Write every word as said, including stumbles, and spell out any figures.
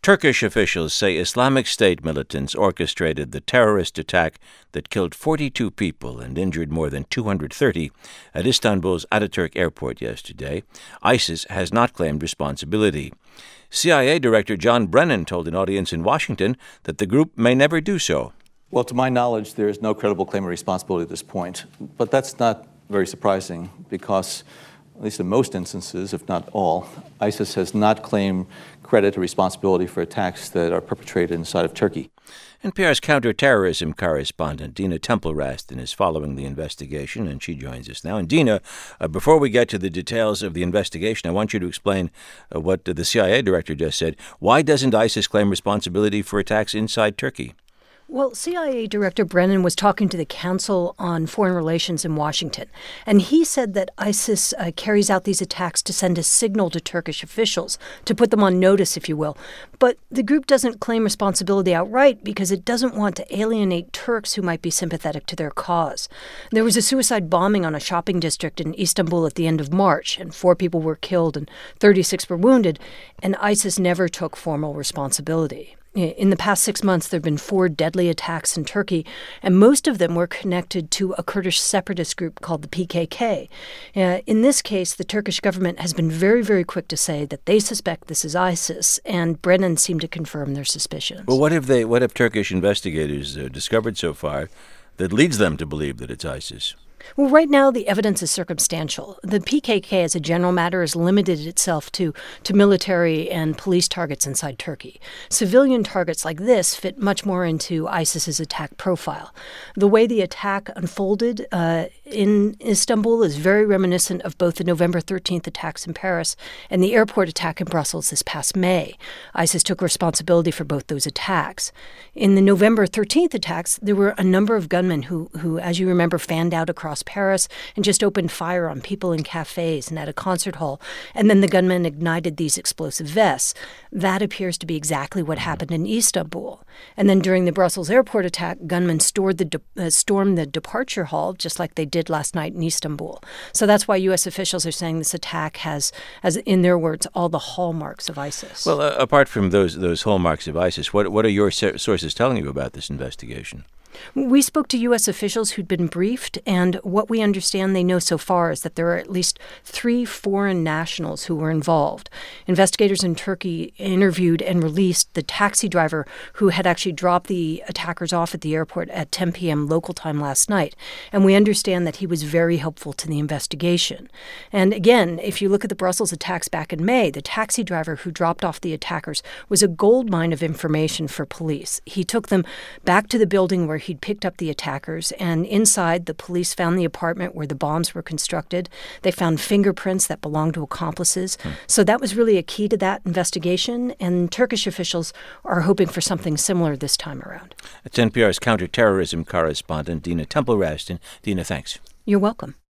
Turkish officials say Islamic State militants orchestrated the terrorist attack that killed forty-two people and injured more than two hundred thirty at Istanbul's Ataturk airport yesterday. ISIS has not claimed responsibility. C I A Director John Brennan told an audience in Washington that the group may never do so. Well, to my knowledge, there is no credible claim of responsibility at this point. But that's not very surprising because, at least in most instances, if not all, ISIS has not claimed credit or responsibility for attacks that are perpetrated inside of Turkey. N P R's counterterrorism correspondent Dina Temple-Raston is following the investigation, and she joins us now. And Dina, uh, before we get to the details of the investigation, I want you to explain uh, what the C I A director just said. Why doesn't ISIS claim responsibility for attacks inside Turkey? Well, C I A Director Brennan was talking to the Council on Foreign Relations in Washington, and he said that ISIS uh, carries out these attacks to send a signal to Turkish officials, to put them on notice, if you will. But the group doesn't claim responsibility outright because it doesn't want to alienate Turks who might be sympathetic to their cause. There was a suicide bombing on a shopping district in Istanbul at the end of March, and four people were killed and thirty-six were wounded, and ISIS never took formal responsibility. In the past six months, there have been four deadly attacks in Turkey, and most of them were connected to a Kurdish separatist group called the P K K. Uh, in this case, the Turkish government has been very, very quick to say that they suspect this is ISIS, and Brennan seemed to confirm their suspicions. Well, what have they? What have Turkish investigators uh, discovered so far that leads them to believe that it's ISIS? Well, right now, the evidence is circumstantial. The P K K, as a general matter, has limited itself to, to military and police targets inside Turkey. Civilian targets like this fit much more into ISIS's attack profile. The way the attack unfolded uh, in Istanbul is very reminiscent of both the November thirteenth attacks in Paris and the airport attack in Brussels this past May. ISIS took responsibility for both those attacks. In the November thirteenth attacks, there were a number of gunmen who, who as you remember, fanned out across Paris and just opened fire on people in cafes and at a concert hall. And then the gunmen ignited these explosive vests. That appears to be exactly what happened in Istanbul. And then during the Brussels airport attack, gunmen stored the de- uh, stormed the departure hall, just like they did last night in Istanbul. So that's why U S officials are saying this attack has, as in their words, all the hallmarks of ISIS. Well, uh, apart from those those hallmarks of ISIS, what what are your sources telling you about this investigation? We spoke to U S officials who'd been briefed, and what we understand they know so far is that there are at least three foreign nationals who were involved. Investigators in Turkey interviewed and released the taxi driver who had actually dropped the attackers off at the airport at ten p.m. local time last night, and we understand that he was very helpful to the investigation. And again, if you look at the Brussels attacks back in May, the taxi driver who dropped off the attackers was a goldmine of information for police. He took them back to the building where he'd picked up the attackers, and inside the police found the apartment where the bombs were constructed. They found fingerprints that belonged to accomplices. Hmm. So that was really a key to that investigation, and Turkish officials are hoping for something similar this time around. It's N P R's counterterrorism correspondent Dina Temple-Raston. Dina, thanks. You're welcome.